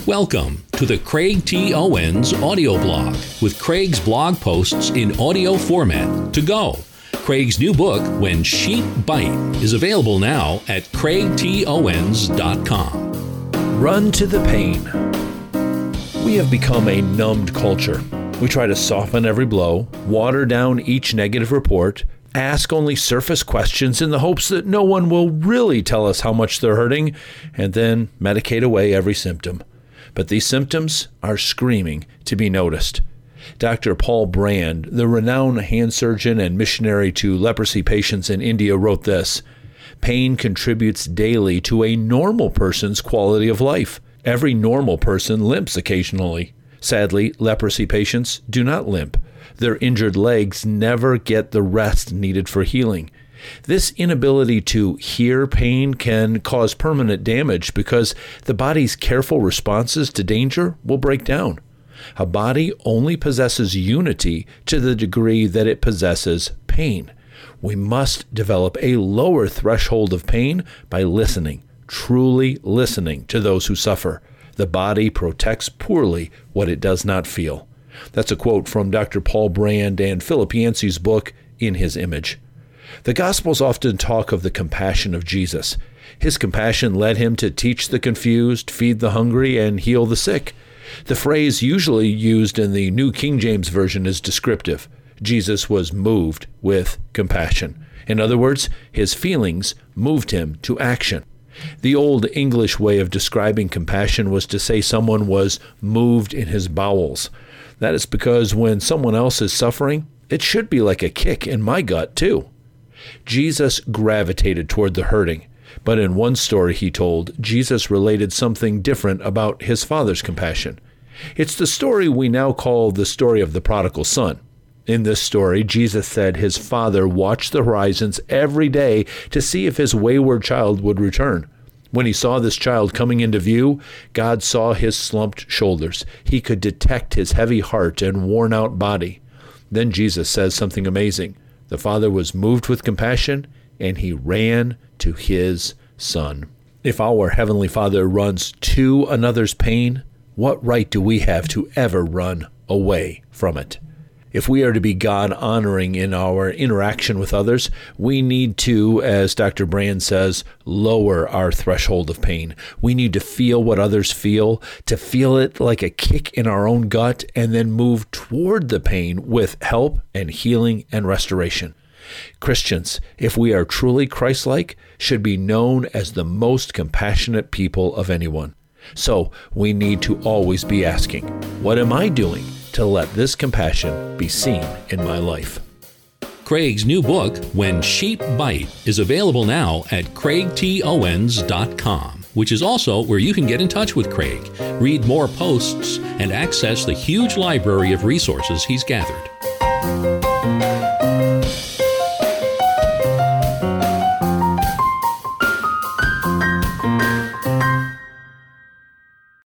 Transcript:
Welcome to the Craig T. Owens audio blog with Craig's blog posts in audio format to go. Craig's new book, When Sheep Bite, is available now at craigtowens.com. Run to the pain. We have become a numbed culture. We try to soften every blow, water down each negative report, ask only surface questions in the hopes that no one will really tell us how much they're hurting, and then medicate away every symptom. But these symptoms are screaming to be noticed. Dr. Paul Brand, the renowned hand surgeon and missionary to leprosy patients in India, wrote this: "Pain contributes daily to a normal person's quality of life. Every normal person limps occasionally. Sadly, leprosy patients do not limp. Their injured legs never get the rest needed for healing. This inability to hear pain can cause permanent damage because the body's careful responses to danger will break down. A body only possesses unity to the degree that it possesses pain. We must develop a lower threshold of pain by listening, truly listening to those who suffer. The body protects poorly what it does not feel." That's a quote from Dr. Paul Brand and Philip Yancey's book, In His Image. The Gospels often talk of the compassion of Jesus. His compassion led him to teach the confused, feed the hungry, and heal the sick. The phrase usually used in the New King James Version is descriptive. Jesus was moved with compassion. In other words, his feelings moved him to action. The Old English way of describing compassion was to say someone was moved in his bowels. That is because when someone else is suffering, it should be like a kick in my gut, too. Jesus gravitated toward the hurting, but in one story he told, Jesus related something different about his Father's compassion. It's the story we now call the story of the prodigal son. In this story, Jesus said his Father watched the horizons every day to see if his wayward child would return. When he saw this child coming into view, God saw his slumped shoulders. He could detect his heavy heart and worn-out body. Then Jesus says something amazing. The Father was moved with compassion, and he ran to his Son. If our Heavenly Father runs to another's pain, what right do we have to ever run away from it? If we are to be God-honoring in our interaction with others, we need to, as Dr. Brand says, lower our threshold of pain. We need to feel what others feel, to feel it like a kick in our own gut, and then move toward the pain with help and healing and restoration. Christians, if we are truly Christ-like, should be known as the most compassionate people of anyone. So we need to always be asking, what am I doing to let this compassion be seen in my life? Craig's new book, When Sheep Bite, is available now at craigtowens.com, which is also where you can get in touch with Craig, read more posts, and access the huge library of resources he's gathered.